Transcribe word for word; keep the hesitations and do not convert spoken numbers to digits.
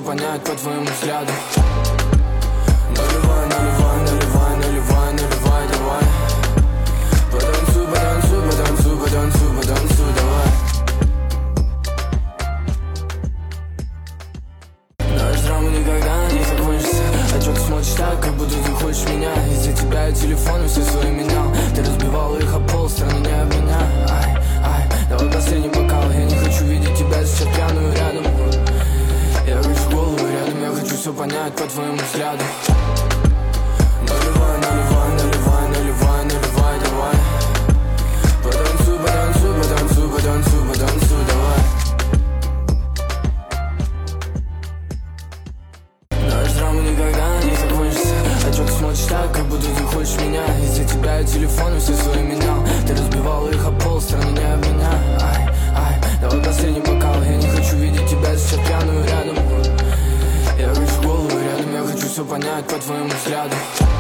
понять по твоему взгляду. Наливай, наливай, наливай, наливай, наливай, давай. Потанцуй, потанцуй, потанцуй, потанцуй, потанцуй, давай. Наш драма никогда не закончится. А чё ты смотришь так, как будто ты хочешь меня? Из-за тебя я телефоны все свои менял. Ты разбивал их об пол, страны не об меня. Ай, ай, давай последний бокал. Я не хочу видеть тебя сейчас пьяную рядом. Я хочу голову рядом, я хочу все понять по твоему взгляду. Наливай, наливай, наливай, наливай, наливай, давай. Потанцуй, потанцуй, потанцуй, потанцуй, потанцуй, давай. Наш драма никогда не закончится. А чё ты смотришь так, как будто ты хочешь меня? Из-за тебя я телефоны все свои менял. Ты разбивал их об пол, страны не об меня. Ай, ай, давай последний бокал. Я не хочу видеть тебя сейчас пьяную рядом. Я хочу голову рядом, я хочу все понять по твоему взгляду.